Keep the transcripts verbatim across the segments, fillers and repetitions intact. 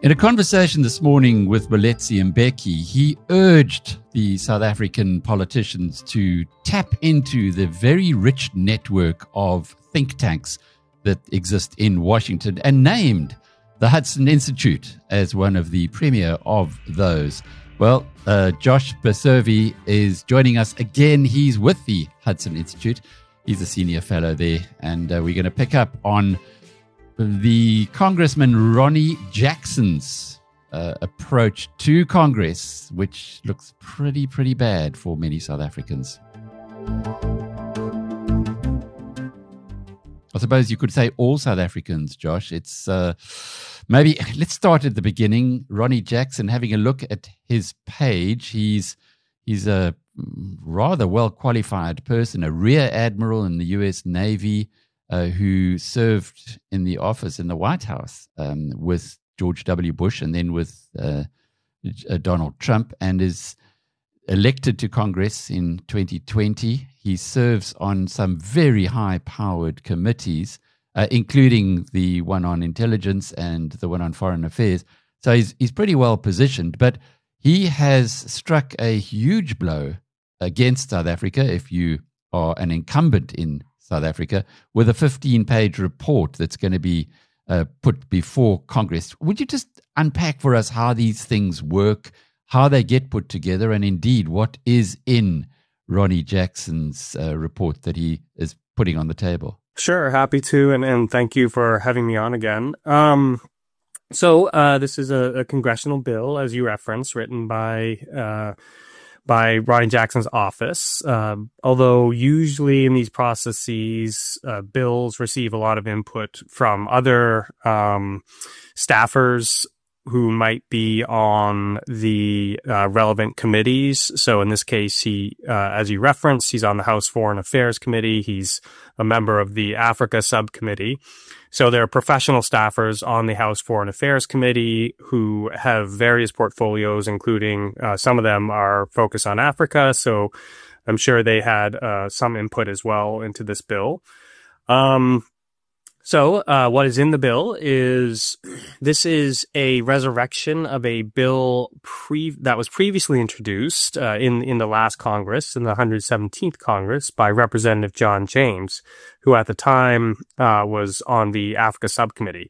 In a conversation this morning with Moletsi Mbeki, he urged the South African politicians to tap into the very rich network of think tanks that exist in Washington and named the Hudson Institute as one of the premier of those. Well, uh, Josh Berservi is joining us again. He's with the Hudson Institute. He's a senior fellow there, and uh, we're going to pick up on the Congressman Ronnie Jackson's uh, approach to Congress, which looks pretty, pretty bad for many South Africans. I suppose you could say all South Africans, Josh. It's uh, maybe, let's start at the beginning. Ronnie Jackson, having a look at his page, he's he's a rather well-qualified person, a rear admiral in the U S Navy, Uh, who served in the office in the White House um, with George W. Bush and then with uh, uh, Donald Trump, and is elected to Congress in twenty twenty. He serves on some very high-powered committees, uh, including the one on intelligence and the one on foreign affairs. So he's, he's pretty well positioned, but he has struck a huge blow against South Africa if you are an incumbent in South Africa, with a fifteen-page report that's going to be uh, put before Congress. Would you just unpack for us how these things work, how they get put together, and indeed what is in Ronnie Jackson's uh, report that he is putting on the table? Sure, happy to, and, and thank you for having me on again. Um, so uh, this is a, a congressional bill, as you referenced, written by Uh, by Ronnie Jackson's office. Um, although usually in these processes, uh, bills receive a lot of input from other um, staffers who might be on the uh, relevant committees. So in this case, he, uh, as you referenced, he's on the House Foreign Affairs Committee. He's a member of the Africa Subcommittee. So there are professional staffers on the House Foreign Affairs Committee who have various portfolios, including uh, some of them are focused on Africa. So I'm sure they had uh, some input as well into this bill. Um, so uh, what is in the bill is this is a resurrection of a bill pre- that was previously introduced uh, in, in the last Congress, in the one hundred seventeenth Congress, by Representative John James, who at the time uh, was on the Africa Subcommittee.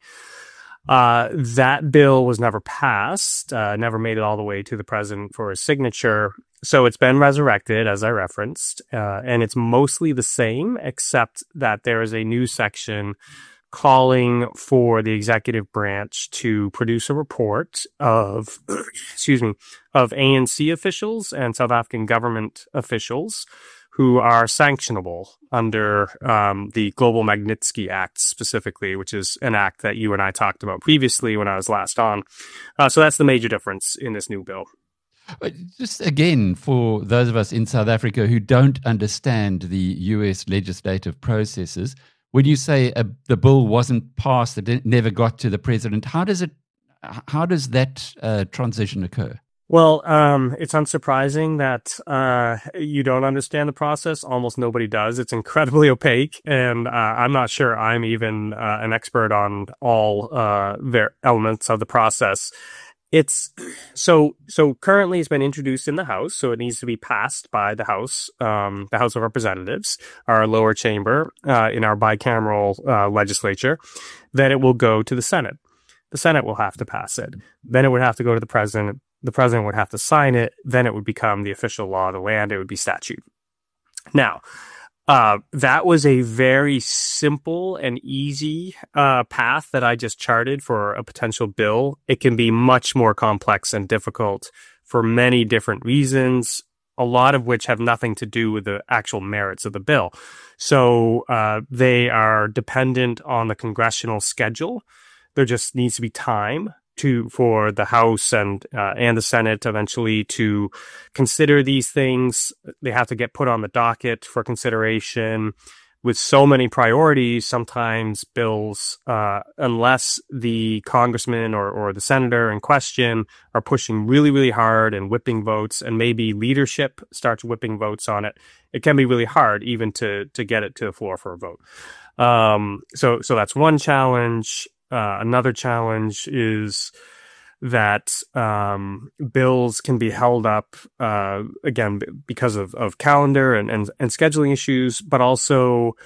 Uh, that bill was never passed, uh, never made it all the way to the president for his signature. So it's been resurrected, as I referenced, uh, and it's mostly the same, except that there is a new section calling for the executive branch to produce a report of, excuse me, of A N C officials and South African government officials who are sanctionable under um, the Global Magnitsky Act specifically, which is an act that you and I talked about previously when I was last on. Uh, so that's the major difference in this new bill. Just again, for those of us in South Africa who don't understand the U S legislative processes, when you say a, the bill wasn't passed, it never got to the president, how does it? How does that uh, transition occur? Well, um, it's unsurprising that uh, you don't understand the process. Almost nobody does. It's incredibly opaque, and uh, I'm not sure I'm even uh, an expert on all uh, their elements of the process. It's so so currently it's been introduced in the House, so it needs to be passed by the House, um, the House of Representatives, our lower chamber uh, in our bicameral uh, legislature. Then it will go to the Senate. The Senate will have to pass it. Then it would have to go to the president. The president would have to sign it. Then it would become the official law of the land. It would be statute. Now, Uh, that was a very simple and easy uh, path that I just charted for a potential bill. It can be much more complex and difficult for many different reasons, a lot of which have nothing to do with the actual merits of the bill. So uh, they are dependent on the congressional schedule. There just needs to be time to for the House and uh, and the Senate eventually to consider these things. They have to get put on the docket for consideration. With so many priorities, sometimes bills, uh, unless the congressman or, or the senator in question are pushing really, really hard and whipping votes, and maybe leadership starts whipping votes on it, it can be really hard even to to get it to the floor for a vote. Um, so so that's one challenge. Uh, another challenge is that um, bills can be held up, uh, again, because of, of calendar and, and, and scheduling issues, but also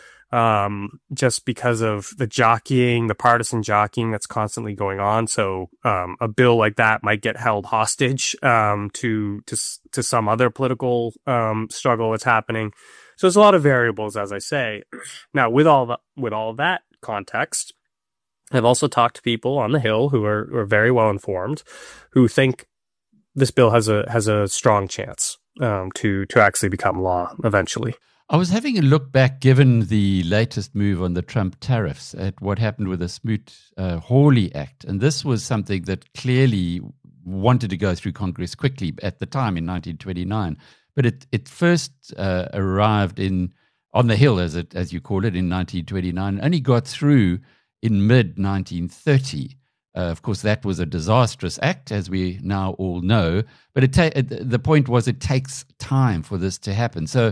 um, just because of the jockeying, the partisan jockeying that's constantly going on. So um, a bill like that might get held hostage um, to, to, to some other political um, struggle that's happening. So there's a lot of variables, as I say. Now, with all the, with all that context, I've also talked to people on the Hill who are, who are very well informed, who think this bill has a has a strong chance um, to to actually become law eventually. I was having a look back, given the latest move on the Trump tariffs, at what happened with the Smoot-Hawley Act, and this was something that clearly wanted to go through Congress quickly at the time in nineteen twenty-nine, but it it first uh, arrived in on the Hill, as it as you call it, in nineteen twenty-nine, only got through in mid nineteen thirty. Uh, of course, that was a disastrous act, as we now all know. But it ta- the point was it takes time for this to happen. So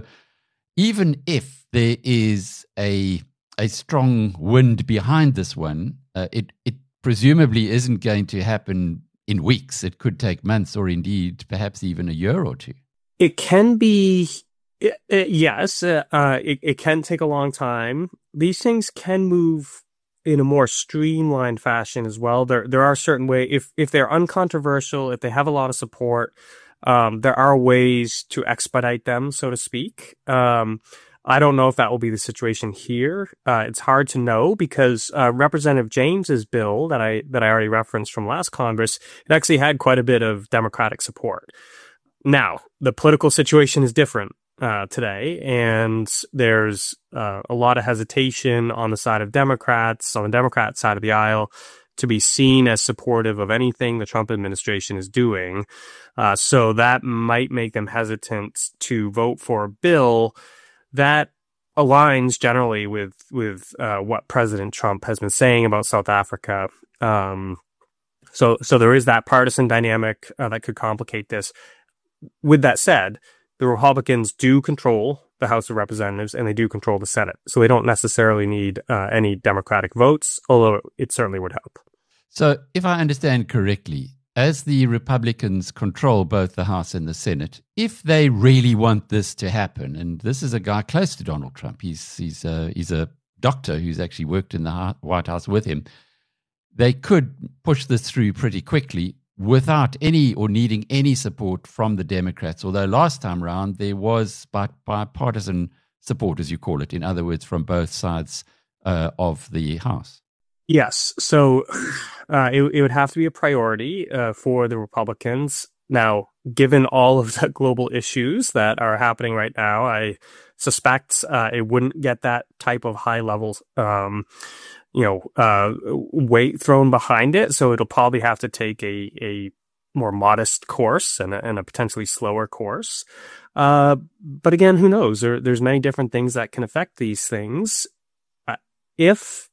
even if there is a a strong wind behind this one, uh, it, it presumably isn't going to happen in weeks. It could take months or indeed perhaps even a year or two. It can be, uh, yes, uh, uh, it, it can take a long time. These things can move in a more streamlined fashion as well. There, there are certain ways, if, if they're uncontroversial, if they have a lot of support, um, there are ways to expedite them, so to speak. Um, I don't know if that will be the situation here. Uh, it's hard to know because, uh, Representative James's bill that I, that I already referenced from last Congress, it actually had quite a bit of Democratic support. Now, the political situation is different Uh, today, and there's uh, a lot of hesitation on the side of Democrats, on the Democrat side of the aisle, to be seen as supportive of anything the Trump administration is doing. Uh, so that might make them hesitant to vote for a bill that aligns generally with with uh, what President Trump has been saying about South Africa. Um, so, so there is that partisan dynamic uh, that could complicate this. With that said, the Republicans do control the House of Representatives and they do control the Senate. So they don't necessarily need uh, any Democratic votes, although it certainly would help. So if I understand correctly, as the Republicans control both the House and the Senate, if they really want this to happen, and this is a guy close to Donald Trump, he's, he's, a, he's a doctor who's actually worked in the White House with him, they could push this through pretty quickly without any or needing any support from the Democrats, although last time round there was bipartisan support, as you call it, in other words, from both sides uh, of the House. Yes, so uh, it, it would have to be a priority uh, for the Republicans. Now, given all of the global issues that are happening right now, I suspect uh, it wouldn't get that type of high levels um you know, uh, weight thrown behind it. So it'll probably have to take a, a more modest course and a, and a potentially slower course. Uh, but again, who knows? There, there's many different things that can affect these things. Uh, if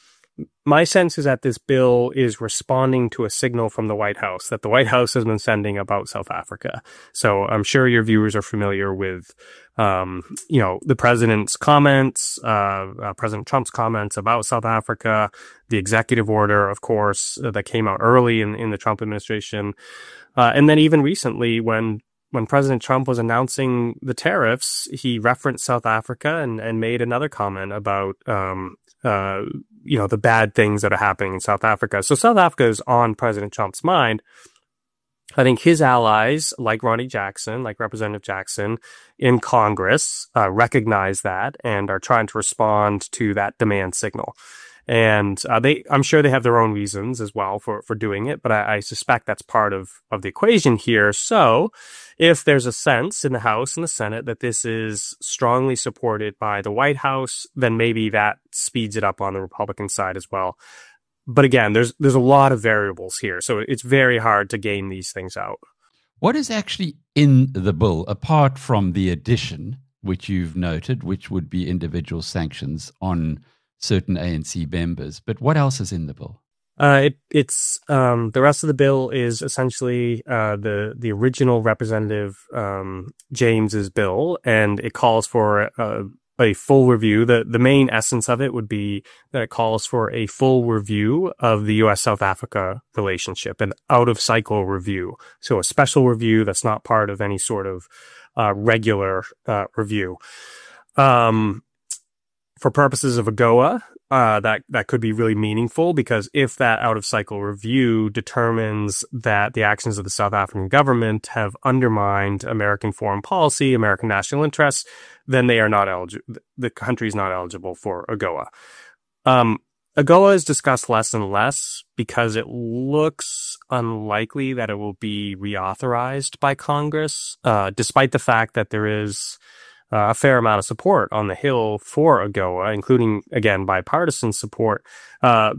my sense is that this bill is responding to a signal from the White House that the White House has been sending about South Africa. So I'm sure your viewers are familiar with, um, you know, the president's comments, uh, uh, President Trump's comments about South Africa, the executive order, of course, uh, that came out early in, in the Trump administration. Uh, and then even recently when When President Trump was announcing the tariffs, he referenced South Africa and, and made another comment about, um, uh, you know, the bad things that are happening in South Africa. So South Africa is on President Trump's mind. I think his allies, like Ronnie Jackson, like Representative Jackson in Congress, uh, recognize that and are trying to respond to that demand signal. And uh, they, I'm sure they have their own reasons as well for, for doing it, but I, I suspect that's part of, of the equation here. So if there's a sense in the House and the Senate that this is strongly supported by the White House, then maybe that speeds it up on the Republican side as well. But again, there's there's a lot of variables here, so it's very hard to game these things out. What is actually in the bill, apart from the addition, which you've noted, which would be individual sanctions on certain A N C members, but what else is in the bill? Uh, it, it's um, the rest of the bill is essentially uh, the the original Representative um, James's bill, and it calls for a, a full review. The, the main essence of it would be that it calls for a full review of the U S South Africa relationship, an out of cycle review. So a special review that's not part of any sort of uh, regular uh, review. Um, for purposes of AGOA, uh, that, that could be really meaningful, because if that out of cycle review determines that the actions of the South African government have undermined American foreign policy, American national interests, then they are not eligible. The country is not eligible for AGOA. Um, AGOA is discussed less and less because it looks unlikely that it will be reauthorized by Congress, uh, despite the fact that there is Uh, a fair amount of support on the Hill for AGOA, including, again, bipartisan support. Uh,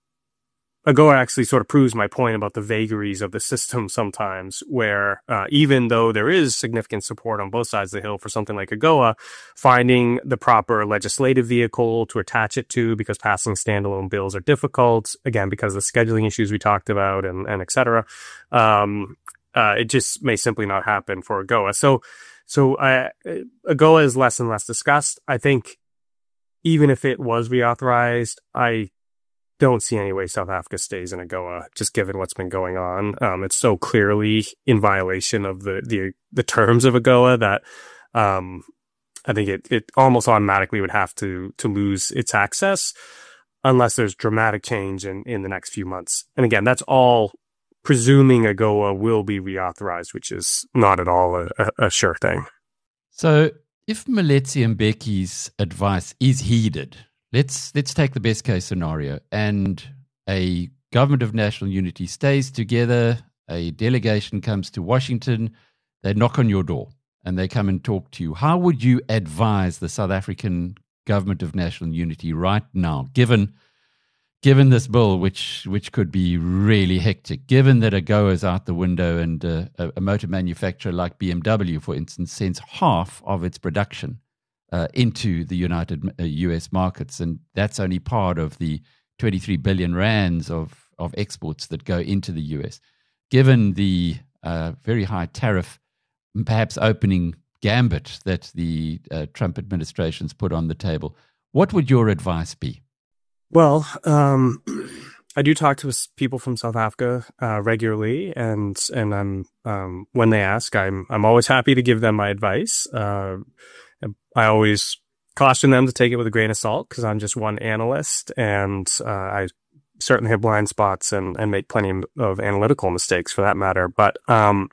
AGOA actually sort of proves my point about the vagaries of the system sometimes, where uh, even though there is significant support on both sides of the Hill for something like AGOA, finding the proper legislative vehicle to attach it to, because passing standalone bills are difficult, again, because of the scheduling issues we talked about, and, and et cetera, um, uh, it just may simply not happen for AGOA. So, So uh, AGOA is less and less discussed. I think even if it was reauthorized, I don't see any way South Africa stays in AGOA, just given what's been going on. Um, it's so clearly in violation of the the, the terms of AGOA that um, I think it, it almost automatically would have to to lose its access unless there's dramatic change in, in the next few months. And again, that's all presuming AGOA will be reauthorized, which is not at all a, a, a sure thing. So if Moletsi Mbeki's advice is heeded, let's let's take the best case scenario, and a government of national unity stays together, a delegation comes to Washington, they knock on your door and they come and talk to you. How would you advise the South African government of national unity right now, given Given this bill, which which could be really hectic, given that AGOA is out the window, and uh, a, a motor manufacturer like B M W, for instance, sends half of its production uh, into the United uh, U S markets, and that's only part of the twenty-three billion rands of, of exports that go into the U S. Given the uh, very high tariff, perhaps opening gambit that the uh, Trump administration's put on the table, what would your advice be? Well, um, I do talk to people from South Africa uh, regularly, and and I'm um, when they ask, I'm I'm always happy to give them my advice. Uh, I always caution them to take it with a grain of salt, because I'm just one analyst, and uh, I certainly have blind spots and and make plenty of analytical mistakes for that matter. But um,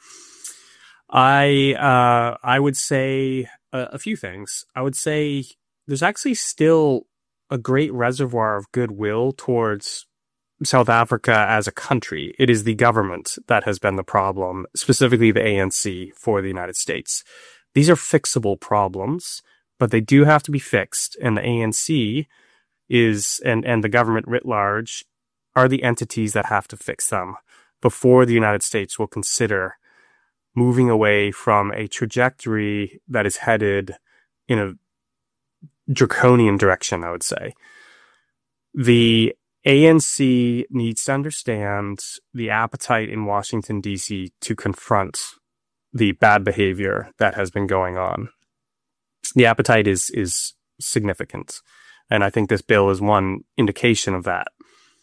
I uh, I would say a, a few things. I would say there's actually still a great reservoir of goodwill towards South Africa as a country. It is the government that has been the problem, specifically the A N C for the United States. These are fixable problems, but they do have to be fixed. And the A N C is, and, and the government writ large, are the entities that have to fix them before the United States will consider moving away from a trajectory that is headed in a draconian direction, I would say. The A N C needs to understand the appetite in Washington, D C to confront the bad behavior that has been going on. The appetite is is significant, and I think this bill is one indication of that.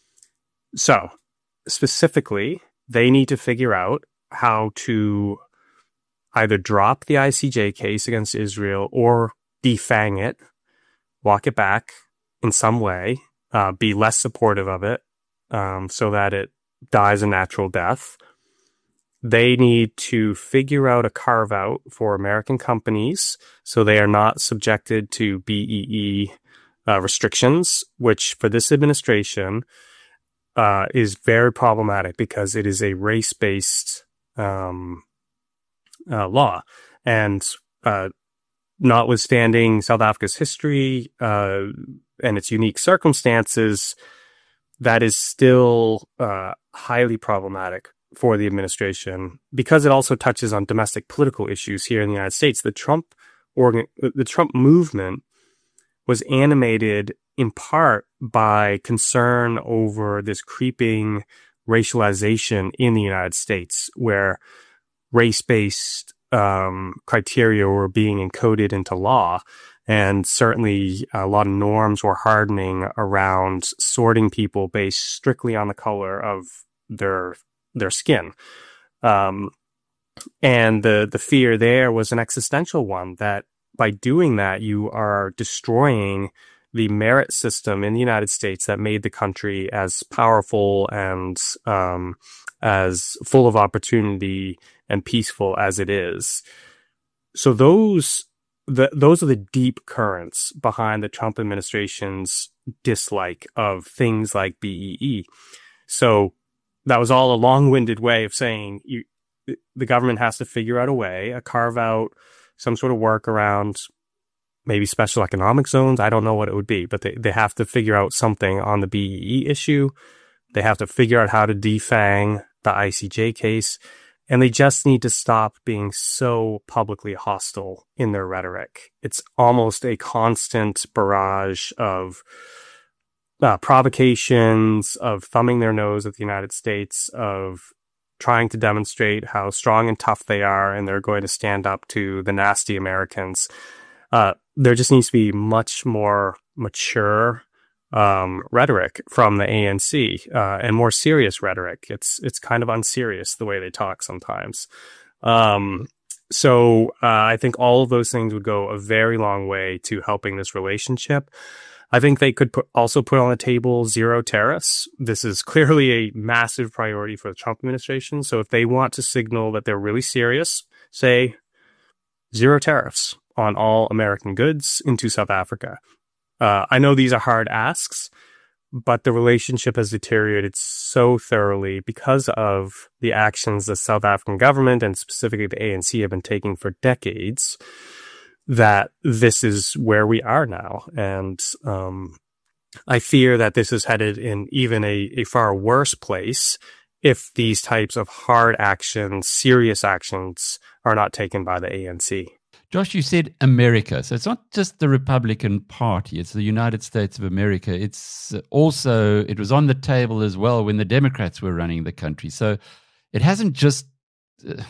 So, specifically, they need to figure out how to either drop the I C J case against Israel or defang it, walk it back in some way, uh, be less supportive of it, um, so that it dies a natural death. They need to figure out a carve out for American companies so they are not subjected to B E E uh, restrictions, which for this administration uh, is very problematic because it is a race-based um, uh, law. And uh, notwithstanding South Africa's history uh, and its unique circumstances, that is still uh, highly problematic for the administration because it also touches on domestic political issues here in the United States. The Trump organ, the Trump movement was animated in part by concern over this creeping racialization in the United States, where race-based um, criteria were being encoded into law. And certainly a lot of norms were hardening around sorting people based strictly on the color of their their skin. Um, and the, the fear there was an existential one, that by doing that, you are destroying the merit system in the United States that made the country as powerful and um, as full of opportunity and peaceful as it is. So those the, those are the deep currents behind the Trump administration's dislike of things like B E E. So that was all a long-winded way of saying you, the government has to figure out a way, a carve out, some sort of workaround, maybe special economic zones. I don't know what it would be, but they, they have to figure out something on the B E E issue. They have to figure out how to defang the I C J case. And they just need to stop being so publicly hostile in their rhetoric. It's almost a constant barrage of uh, provocations, of thumbing their nose at the United States, of trying to demonstrate how strong and tough they are, and they're going to stand up to the nasty Americans. Uh, there just needs to be much more mature um, rhetoric from the A N C, uh, and more serious rhetoric. It's it's kind of unserious the way they talk sometimes. Um, so uh, I think all of those things would go a very long way to helping this relationship. I think they could put, also put on the table zero tariffs. This is clearly a massive priority for the Trump administration. So if they want to signal that they're really serious, say zero tariffs on all American goods into South Africa. Uh, I know these are hard asks, but the relationship has deteriorated so thoroughly because of the actions the South African government and specifically the A N C have been taking for decades, that this is where we are now. And um, I fear that this is headed in even a, a far worse place if these types of hard actions, serious actions, are not taken by the A N C. Josh, you said America. So it's not just the Republican Party. It's the United States of America. It's also, it was on the table as well when the Democrats were running the country. So it hasn't just, uh,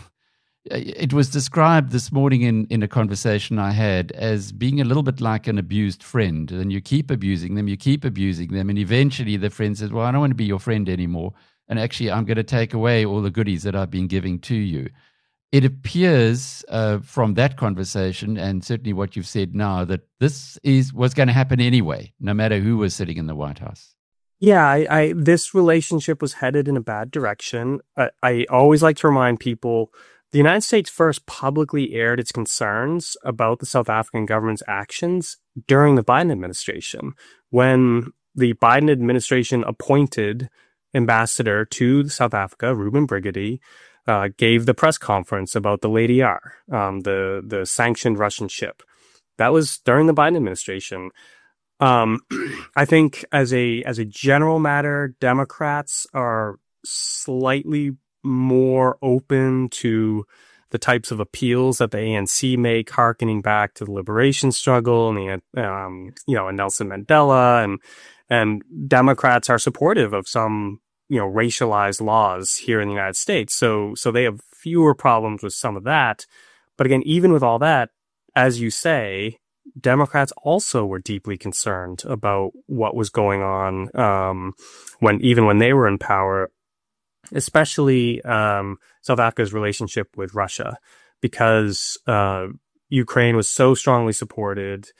it was described this morning in, in a conversation I had as being a little bit like an abused friend. And you keep abusing them, you keep abusing them. And eventually the friend says, well, I don't want to be your friend anymore. And actually, I'm going to take away all the goodies that I've been giving to you. It appears uh, from that conversation, and certainly what you've said now, that this is was going to happen anyway, no matter who was sitting in the White House. Yeah, I, I this relationship was headed in a bad direction. I, I always like to remind people, the United States first publicly aired its concerns about the South African government's actions during the Biden administration, when the Biden administration appointed ambassador to South Africa, Ruben Brigady, Uh, gave the press conference about the Lady R, um, the the sanctioned Russian ship. That was during the Biden administration. Um, I think as a as a general matter, Democrats are slightly more open to the types of appeals that the A N C make, harkening back to the liberation struggle and the um, you know, and Nelson Mandela, and and Democrats are supportive of some, you know, racialized laws here in the United States. So, so they have fewer problems with some of that. But again, even with all that, as you say, Democrats also were deeply concerned about what was going on, um, when, even when they were in power, especially, um, South Africa's relationship with Russia, because, uh, Ukraine was so strongly supported.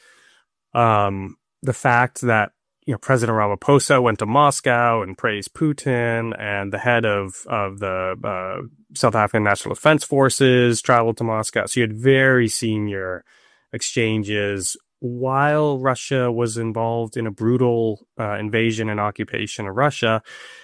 Um, the fact that, you know, President Ramaphosa went to Moscow and praised Putin, and the head of, of the uh, South African National Defense Forces traveled to Moscow. So you had very senior exchanges while Russia was involved in a brutal uh, invasion and occupation of Russia.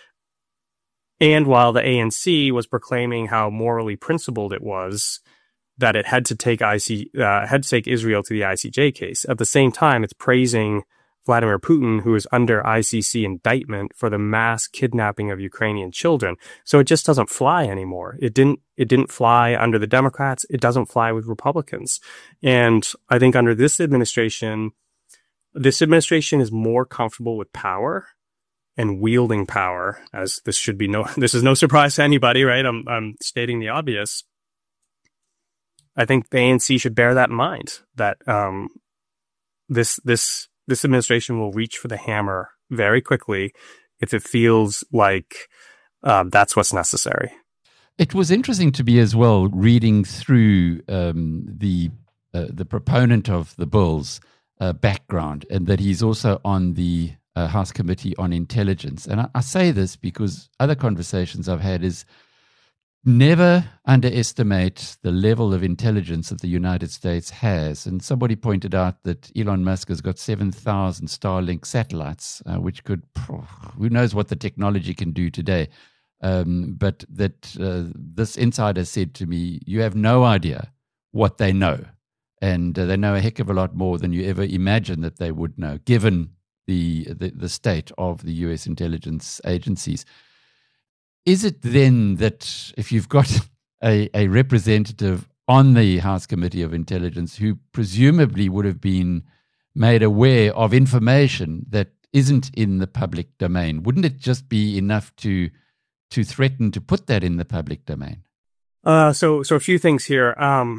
And while the A N C was proclaiming how morally principled it was, that it had to take I C, uh, had to take Israel to the I C J case. At the same time, it's praising Vladimir Putin, who is under I C C indictment for the mass kidnapping of Ukrainian children. So it just doesn't fly anymore. It didn't, it didn't fly under the Democrats. It doesn't fly with Republicans. And I think under this administration, this administration is more comfortable with power and wielding power, as this should be no, this is no surprise to anybody, right? I'm, I'm stating the obvious. I think the A N C should bear that in mind, that, um, this this this administration will reach for the hammer very quickly if it feels like um, that's what's necessary. It was interesting to me as well reading through um, the uh, the proponent of the bill's uh, background, and that he's also on the uh, House Committee on Intelligence. And I, I say this because other conversations I've had is never underestimate the level of intelligence that the United States has. And somebody pointed out that Elon Musk has got seven thousand Starlink satellites, uh, which could, who knows what the technology can do today. Um, but that uh, this insider said to me, you have no idea what they know. And uh, they know a heck of a lot more than you ever imagined that they would know, given the, the, the state of the U S intelligence agencies. Is it then that if you've got a, a representative on the House Committee of Intelligence who presumably would have been made aware of information that isn't in the public domain, wouldn't it just be enough to to threaten to put that in the public domain? Uh, so, so a few things here. Um,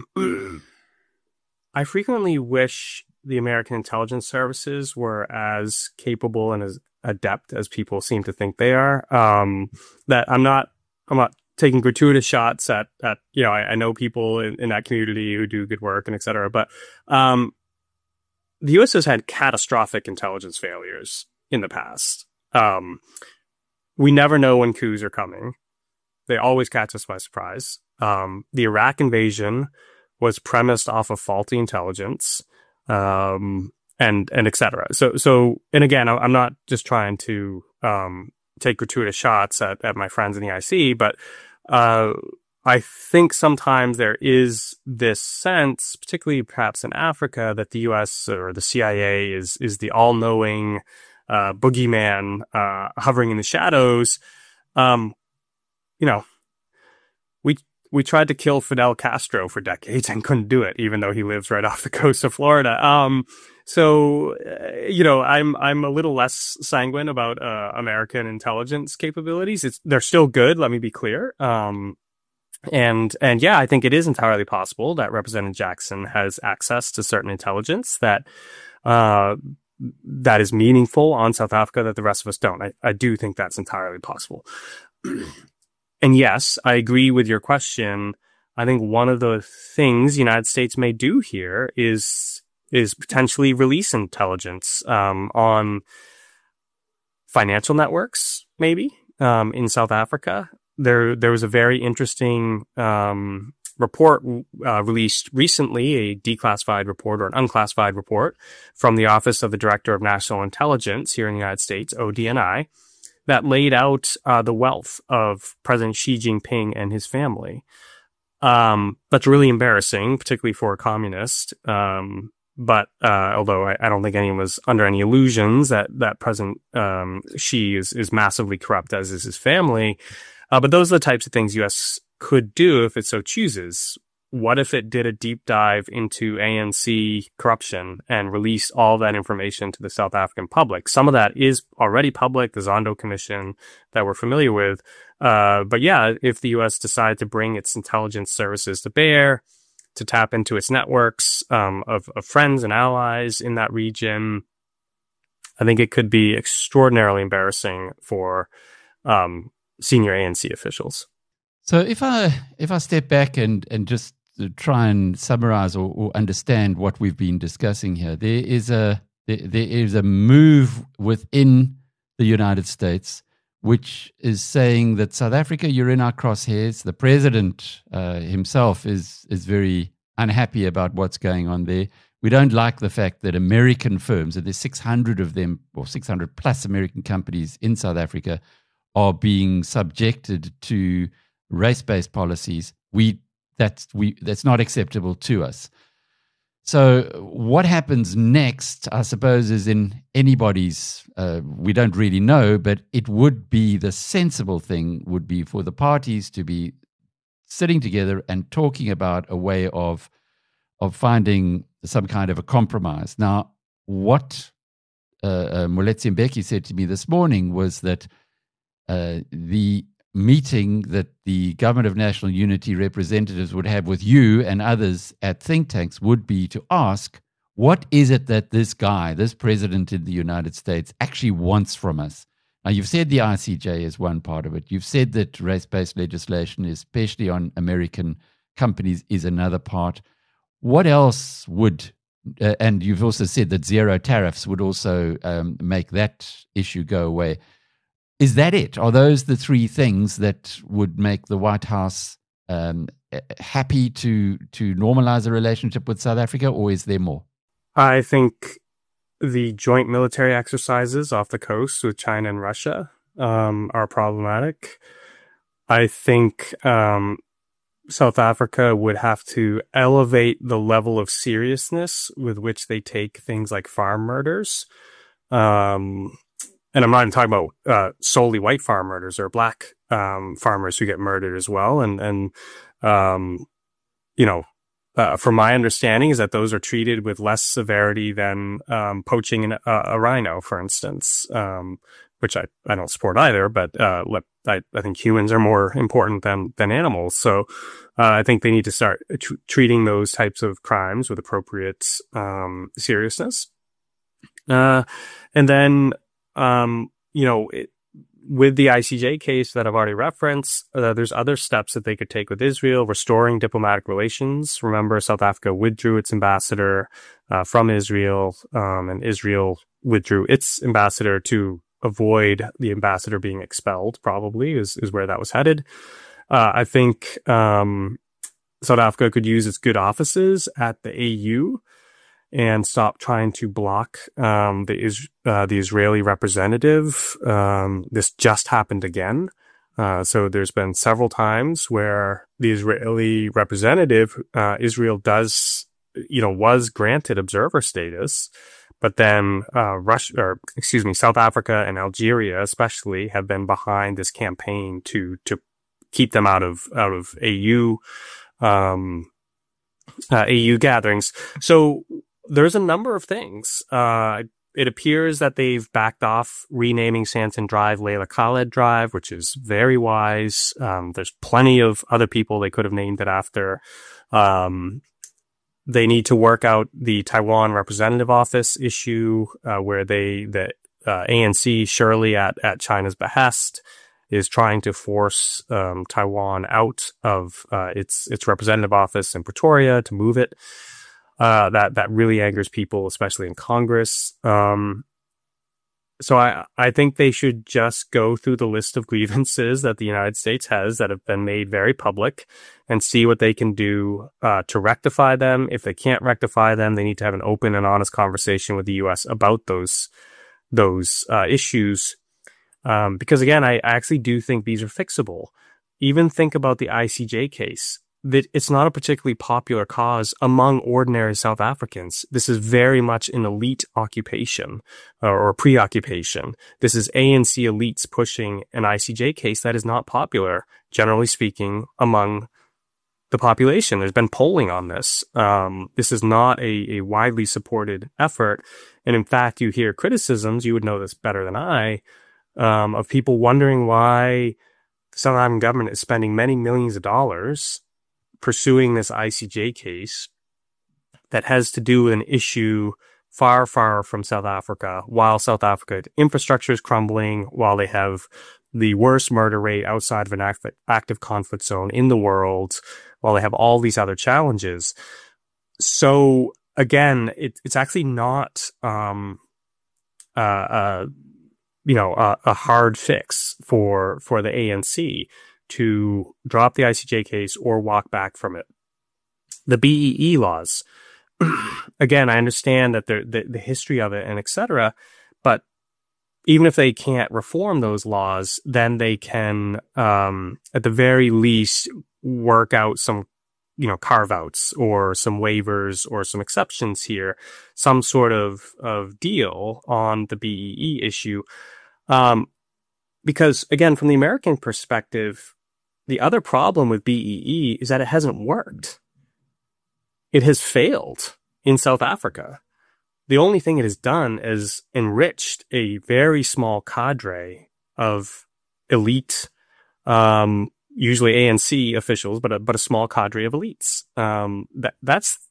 I frequently wish the American intelligence services were as capable and as adept as people seem to think they are. Um, that I'm not, I'm not taking gratuitous shots at, at, you know, I, I know people in, in that community who do good work and et cetera. But, um, the U S has had catastrophic intelligence failures in the past. Um, We never know when coups are coming. They always catch us by surprise. Um, the Iraq invasion was premised off of faulty intelligence, um, and, and et cetera. So, so, and again, I'm not just trying to, um, take gratuitous shots at, at my friends in the I C, but, uh, I think sometimes there is this sense, particularly perhaps in Africa, that the U S or the C I A is, is the all-knowing, Uh, boogeyman, uh, hovering in the shadows. Um, you know, we, we tried to kill Fidel Castro for decades and couldn't do it, even though he lives right off the coast of Florida. Um, so, uh, you know, I'm, I'm a little less sanguine about, uh, American intelligence capabilities. It's, they're still good. Let me be clear. Um, and, and yeah, I think it is entirely possible that Representative Jackson has access to certain intelligence that, uh, that is meaningful on South Africa that the rest of us don't. I, I do think that's entirely possible. And yes, I agree with your question. I think one of the things the United States may do here is, is potentially release intelligence, um, on financial networks, maybe, um, in South Africa. There, there was a very interesting, um, report uh, released recently, a declassified report or an unclassified report from the Office of the Director of National Intelligence here in the United States, O D N I, that laid out uh, the wealth of President Xi Jinping and his family. Um, that's really embarrassing, particularly for a communist. Um, but uh, although I, I don't think anyone was under any illusions that that President um, Xi is is massively corrupt, as is his family. Uh, but those are the types of things U S could do if it so chooses. What if it did a deep dive into A N C corruption and released all that information to the South African public? Some of that is already public, the Zondo Commission that we're familiar with. Uh, but yeah, if the U S decided to bring its intelligence services to bear, to tap into its networks um, of, of friends and allies in that region, I think it could be extraordinarily embarrassing for um, senior A N C officials. So if I if I step back and, and just try and summarize or, or understand what we've been discussing here, there is a there, there is a move within the United States which is saying that South Africa, you're in our crosshairs. The president uh, himself is is very unhappy about what's going on there. We don't like the fact that American firms, and there's six hundred of them, or six hundred plus American companies in South Africa, are being subjected to race-based policies. We that's we that's not acceptable to us. So what happens next, I suppose, is in anybody's, uh, we don't really know, but it would be the sensible thing would be for the parties to be sitting together and talking about a way of of finding some kind of a compromise. Now, what uh, uh, Moeletsi Mbeki said to me this morning was that uh, the meeting that the Government of National Unity representatives would have with you and others at think tanks would be to ask, What is it that this guy, this president in the United States, actually wants from us? Now, you've said the I C J is one part of it. You've said that race-based legislation, especially on American companies, is another part. What else would, uh, and you've also said that zero tariffs would also um, make that issue go away. Is that it? Are those the three things that would make the White House um, happy to to normalize a relationship with South Africa, or is there more? I think the joint military exercises off the coast with China and Russia um, are problematic. I think um, South Africa would have to elevate the level of seriousness with which they take things like farm murders. Um, and I'm not even talking about uh, solely white farm murders or black um, farmers who get murdered as well. And, and um, you know, Uh, from my understanding is that those are treated with less severity than um, poaching an, uh, a rhino, for instance, um, which I, I don't support either, but uh, I, I think humans are more important than, than animals. So uh, I think they need to start tr- treating those types of crimes with appropriate um, seriousness. Uh, and then, um, you know, it, with the I C J case that I've already referenced, uh, there's other steps that they could take with Israel, restoring diplomatic relations. Remember, South Africa withdrew its ambassador uh, from Israel, um, and Israel withdrew its ambassador to avoid the ambassador being expelled, probably, is, is where that was headed. Uh, I think um, South Africa could use its good offices at the A U and stop trying to block um, the is uh, the Israeli representative. Um, this just happened again. Uh, so there's been several times where the Israeli representative, uh, Israel does, you know, was granted observer status, but then uh, Russia, or excuse me, South Africa and Algeria especially have been behind this campaign to to keep them out of out of A U um, uh, A U gatherings. So there's a number of things. Uh, it appears that they've backed off renaming Sanson Drive Leila Khaled Drive, which is very wise. Um, there's plenty of other people they could have named it after. Um, they need to work out the Taiwan Representative Office issue, uh, where they, the uh, A N C, surely at, at China's behest, is trying to force um, Taiwan out of uh, its its representative office in Pretoria to move it. Uh, that, that really angers people, especially in Congress. Um, so I, I think they should just go through the list of grievances that the United States has that have been made very public and see what they can do, uh, to rectify them. If they can't rectify them, they need to have an open and honest conversation with the U S about those, those, uh, issues. Um, because again, I, I actually do think these are fixable. Even think about the I C J case. That it's not a particularly popular cause among ordinary South Africans. This is very much an elite occupation uh, or preoccupation. This is A N C elites pushing an I C J case that is not popular, generally speaking, among the population. There's been polling on this. Um, this is not a, a widely supported effort. And in fact, you hear criticisms, you would know this better than I, um, of people wondering why the South African government is spending many millions of dollars pursuing this I C J case that has to do with an issue far, far from South Africa, while South Africa infrastructure is crumbling, while they have the worst murder rate outside of an active, active conflict zone in the world, while they have all these other challenges. So again, it, it's actually not, um, uh, uh, you know, a, a hard fix for, for the A N C to drop the I C J case or walk back from it. The B E E laws, again, I understand that the, the the history of it and et cetera, but even if they can't reform those laws, then they can, um, at the very least, work out some, you know, carve outs or some waivers or some exceptions here, some sort of of deal on the B E E issue, um, because again, from the American perspective, the other problem with B E E is that it hasn't worked. It has failed in South Africa. The only thing it has done is enriched a very small cadre of elite, um, usually A N C officials, but a, but a small cadre of elites. Um, that, that's,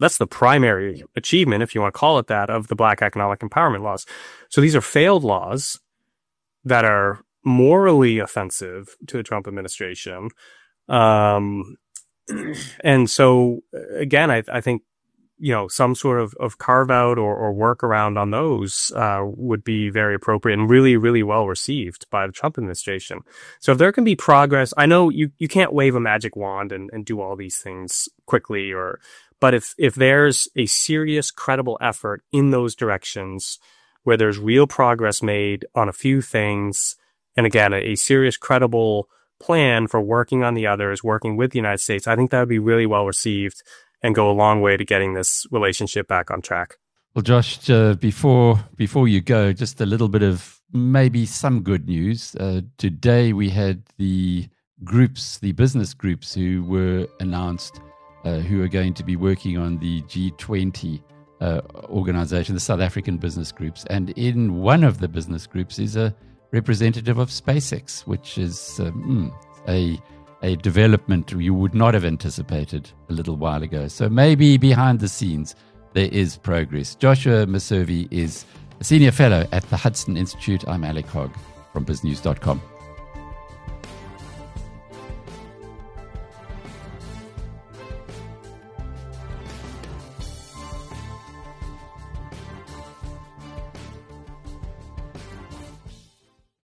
that's the primary achievement, if you want to call it that, of the Black economic empowerment laws. So these are failed laws that are morally offensive to the Trump administration. Um, and so again, I, I think, you know, some sort of, of carve out or, or workaround on those, uh, would be very appropriate and really, really well received by the Trump administration. So if there can be progress, I know you, you can't wave a magic wand and, and do all these things quickly, or, but if, if there's a serious, credible effort in those directions where there's real progress made on a few things, and again, a, a serious, credible plan for working on the others, working with the United States, I think that would be really well received and go a long way to getting this relationship back on track. Well, Josh, uh, before before you go, just a little bit of maybe some good news. Uh, today we had the groups, the business groups who were announced, uh, who are going to be working on the G twenty uh, organization, the South African business groups. And in one of the business groups is a representative of SpaceX, which is um, a a development you would not have anticipated a little while ago. So maybe behind the scenes, there is progress. Joshua Maservi is a senior fellow at the Hudson Institute. I'm Alec Hogg from biz news dot com.